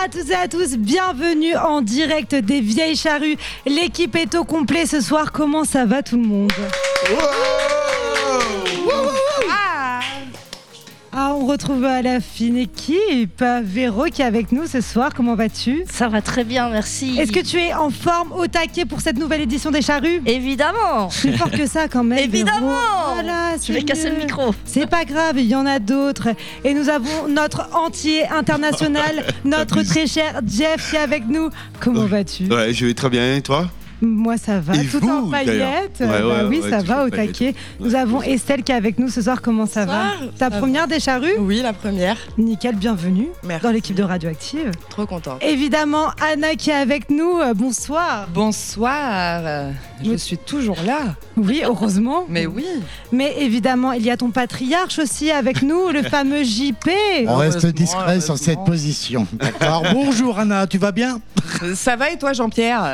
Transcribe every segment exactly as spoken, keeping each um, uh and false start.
à toutes et à tous, bienvenue en direct des Vieilles Charrues. L'équipe est au complet ce soir, comment ça va tout le monde? Wow wow ah. ah, on retrouve la fine équipe, Véro qui est avec nous ce soir, comment vas-tu? Ça va très bien, merci. Est-ce que tu es en forme, au taquet pour cette nouvelle édition des Charrues? Évidemment. Plus fort que ça quand même. Évidemment. Voilà, je vais casser le micro. C'est pas grave, il y en a d'autres. Et nous avons notre entier international, notre très cher Jeff qui est avec nous. Comment vas-tu? Ouais, je vais très bien, et toi? Moi ça va, et tout vous, en paillettes. ouais, ouais, bah oui, ouais, ça ouais, va au paillettes. taquet. Nous ouais, avons ouais. Estelle qui est avec nous ce soir. Comment ça Bonsoir. va? Ta Ça première des Charrues? Oui, la première. Nickel, bienvenue Merci. dans l'équipe de Radioactive. Trop contente. Évidemment, Anna qui est avec nous. Euh, bonsoir. Bonsoir. euh, Je Oui. suis toujours là. Oui, heureusement. Mais oui. Mais évidemment, il y a ton patriarche aussi avec nous, le fameux J P. On reste Heureusement, discret sur cette heureusement. position. D'accord. Bonjour Anna, tu vas bien? Ça va et toi, Jean-Pierre?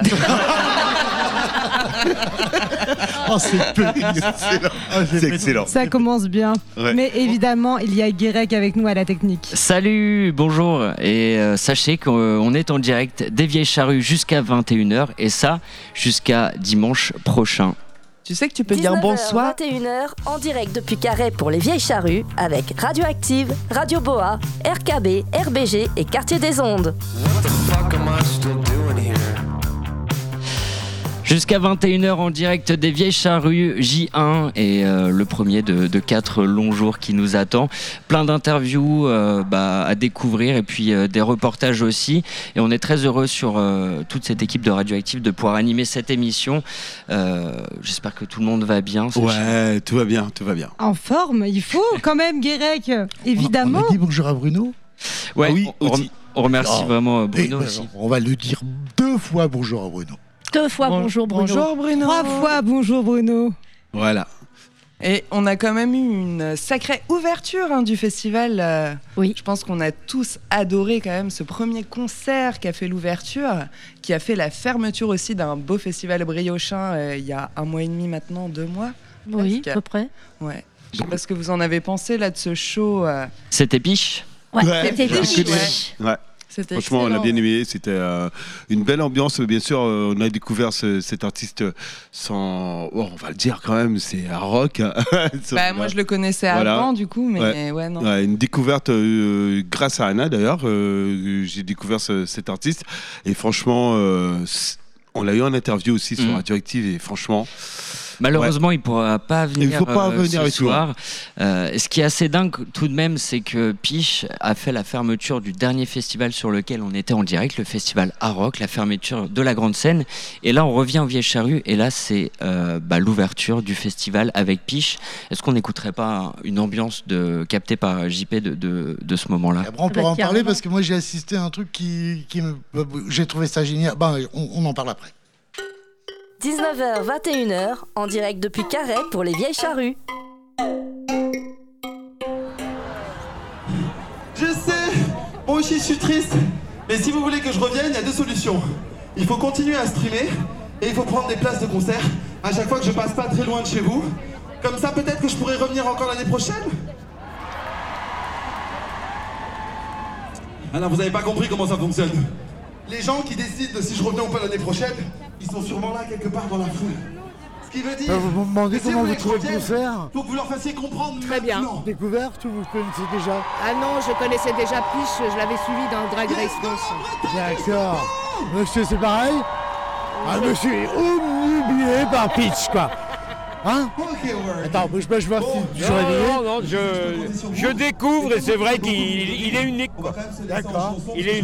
Oh, c'est peu. Excellent. C'est excellent. Ça commence bien. Ouais. Mais évidemment, il y a Guérec avec nous à la technique. Salut, bonjour, et euh, sachez qu'on est en direct des Vieilles Charrues jusqu'à vingt et une heures, et ça jusqu'à dimanche prochain. Tu sais que tu peux dire bonsoir. vingt et une heures en direct depuis Carhaix pour les Vieilles Charrues avec Radioactive, Radio Boa, R K B, R B G et Quartier des Ondes. Jusqu'à vingt et une heures en direct des Vieilles Charrues, J un, et euh, le premier de, de quatre longs jours qui nous attend. Plein d'interviews euh, bah, à découvrir, et puis euh, des reportages aussi. Et on est très heureux sur euh, toute cette équipe de Radioactive de pouvoir animer cette émission. Euh, j'espère que tout le monde va bien. Ouais, tout va bien, tout va bien. En forme, il faut quand même, Guérec, évidemment. On a dit bonjour à Bruno. Ouais, Ah oui, on, aussi. on remercie Oh. vraiment euh, Et, Bruno bah, aussi. on va le dire deux fois bonjour à Bruno. Deux fois Bon- bonjour Bruno. Bonjour Bruno. Trois fois bonjour Bruno. Voilà. Et on a quand même eu une sacrée ouverture hein, du festival. euh, Oui. Je pense qu'on a tous adoré quand même ce premier concert qui a fait l'ouverture, qui a fait la fermeture aussi d'un beau festival briochin euh, il y a un mois et demi maintenant, deux mois. Oui, Presque. à peu près. Ouais. Je sais pas ce que vous en avez pensé là de ce show. euh, C'était Piche. Ouais, Ouais, c'était je riche. connais. Ouais. C'était Franchement, on a excellent. bien aimé. C'était euh, une belle ambiance. Bien sûr, euh, on a découvert ce- cet artiste sans. Oh, on va le dire quand même, c'est un rock. Bah, moi, je le connaissais Voilà. avant, du coup, mais ouais, non. Ouais, une découverte euh, grâce à Anna d'ailleurs. euh, j'ai découvert ce- cet artiste et franchement, euh, c- on l'a eu en interview aussi sur Mm. Radioactive et franchement, Malheureusement, il ne pourra pas venir Il faut pas euh, venir ce et tout, soir. Euh, et ce qui est assez dingue tout de même, c'est que Piche a fait la fermeture du dernier festival sur lequel on était en direct, le festival Aroc, la fermeture de la grande scène. Et là, on revient aux Vieilles Charrues et là, c'est euh, bah, l'ouverture du festival avec Piche. Est-ce qu'on n'écouterait pas une ambiance de, captée par J P de, de, de ce moment-là? Et après, on bah, pourra en carrément. parler parce que moi j'ai assisté à un truc qui, qui me. J'ai trouvé ça génial. Ben, on, on en parle après. dix-neuf heures vingt et une heures en direct depuis Carhaix pour les Vieilles Charrues. Je sais, moi aussi je suis triste. Mais si vous voulez que je revienne, il y a deux solutions. Il faut continuer à streamer et il faut prendre des places de concert à chaque fois que je passe pas très loin de chez vous. Comme ça, peut-être que je pourrai revenir encore l'année prochaine. Alors, vous avez pas compris comment ça fonctionne. Les gens qui décident de si je reviens ou pas l'année prochaine, ils sont sûrement là quelque part dans la foule. Ce qui veut dire. Euh, vous me demandez que si comment vous voulez que je trouvez le revienne, concert? faut que vous leur fassiez comprendre. Très bien. maintenant. Découverte ou vous connaissez déjà? Ah non, je connaissais déjà Piche, je l'avais suivi dans Drag Race France. D'accord. Monsieur, c'est pareil? Ah, monsieur est omnubilé par Pitch, quoi. Hein? Ok, word. Attends, bouge pas, je vois si tu es Non, réveillé. non, non, je, je découvre et c'est vrai qu'il il est unique. On va Quoi. quand même se laisser en D'accord. chanson. Il est